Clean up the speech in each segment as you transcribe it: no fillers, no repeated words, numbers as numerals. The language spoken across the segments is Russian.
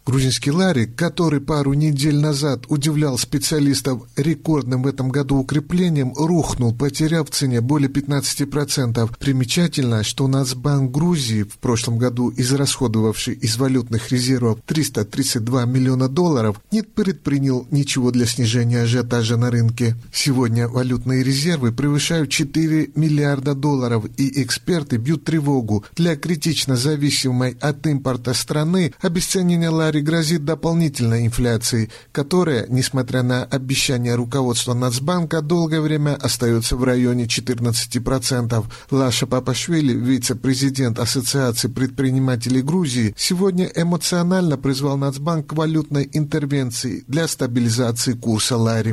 Грузинский лари, который пару недель назад удивлял специалистов рекордным в этом году укреплением, рухнул, потеряв в цене более 15%. Примечательно, что Нацбанк Грузии, в прошлом году израсходовавший из валютных резервов $332 миллиона, не предпринял ничего для снижения ажиотажа на рынке. Сегодня валютные резервы превышают $4 миллиарда, и эксперты бьют тревогу. Для критично зависимой от импорта страны обесценивание лари грозит дополнительной инфляцией, которая, несмотря на обещания руководства Нацбанка, долгое время остается в районе 14%. Лаша Папашвили, вице-президент Ассоциации предпринимателей Грузии, сегодня эмоционально призвал Нацбанк к валютной интервенции для стабилизации курса лари.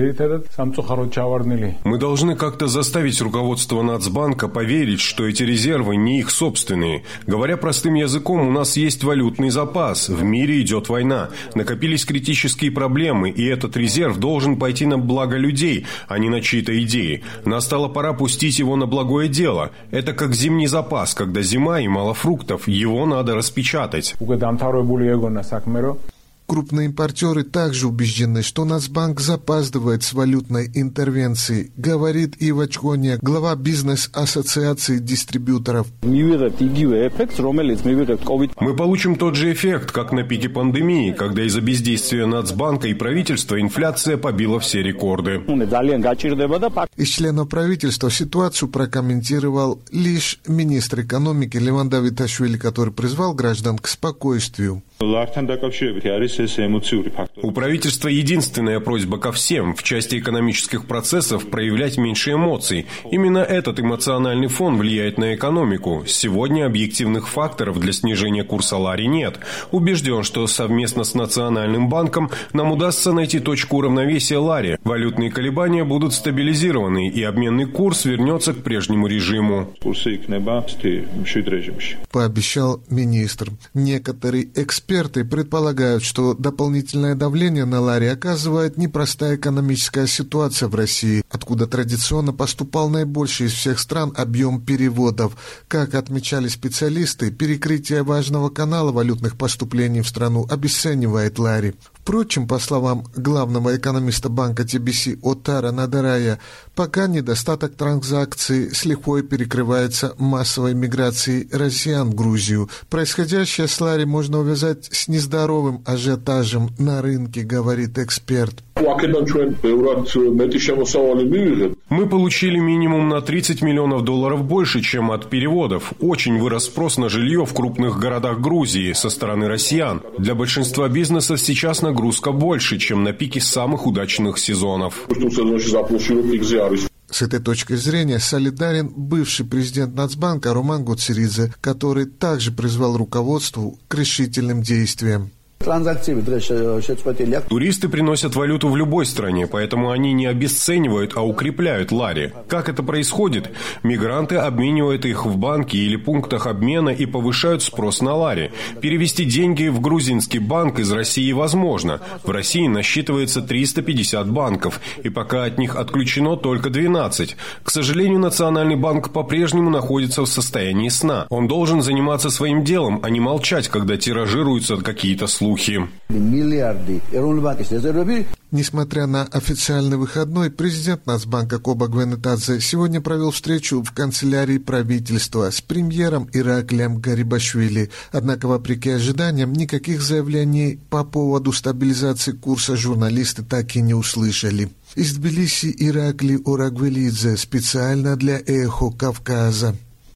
Мы должны как-то заставить руководство Нацбанка поверить, что эти резервы не их собственные. Говоря простым языком, у нас есть валютный запас, в мире идет война, накопились критические проблемы, и этот резерв должен пойти на благо людей, а не на чьи-то идеи. Настала пора пустить его на благое дело. Это как зимний запас, когда зима и мало фруктов, его надо распечатать. Крупные импортеры также убеждены, что Нацбанк запаздывает с валютной интервенцией, говорит Ива Чхоня, глава бизнес-ассоциации дистрибьюторов. Мы получим тот же эффект, как на пике пандемии, когда из-за бездействия Нацбанка и правительства инфляция побила все рекорды. Из членов правительства ситуацию прокомментировал лишь министр экономики Леван Давиташвили, который призвал граждан к спокойствию. У правительства единственная просьба ко всем в части экономических процессов проявлять меньше эмоций. Именно этот эмоциональный фон влияет на экономику. Сегодня объективных факторов для снижения курса лари нет. Убежден, что совместно с Национальным банком нам удастся найти точку равновесия лари. Валютные колебания будут стабилизированы, и обменный курс вернется к прежнему режиму. Пообещал министр. Некоторые эксперты предполагают, что дополнительное давление на лари оказывает непростая экономическая ситуация в России, откуда традиционно поступал наибольший из всех стран объем переводов. Как отмечали специалисты, перекрытие важного канала валютных поступлений в страну обесценивает лари. Впрочем, по словам главного экономиста банка ТБС Отара Надарая, пока недостаток транзакций с лихвой перекрывается массовой миграцией россиян в Грузию. Происходящее с лари можно увязать с нездоровым ажиотажем на рынке, говорит эксперт. Мы получили минимум на $30 миллионов больше, чем от переводов. Очень вырос спрос на жилье в крупных городах Грузии со стороны россиян. Для большинства бизнесов сейчас нагрузка больше, чем на пике самых удачных сезонов. С этой точки зрения солидарен бывший президент Нацбанка Роман Гоцеридзе, который также призвал руководству к решительным действиям. Туристы приносят валюту в любой стране, поэтому они не обесценивают, а укрепляют лари. Как это происходит? Мигранты обменивают их в банке или пунктах обмена и повышают спрос на лари. Перевести деньги в грузинский банк из России возможно. В России насчитывается 350 банков, и пока от них отключено только 12. К сожалению, Национальный банк по-прежнему находится в состоянии сна. Он должен заниматься своим делом, а не молчать, когда тиражируются какие-то слухи. Несмотря на официальный выходной, президент Нацбанка Коба Гвенетадзе сегодня провел встречу в канцелярии правительства с премьером Ираклием Гарибашвили. Однако, вопреки ожиданиям, никаких заявлений по поводу стабилизации курса журналисты так и не услышали. Из Тбилиси Иракли Орагвелидзе специально для «Эхо Кавказа».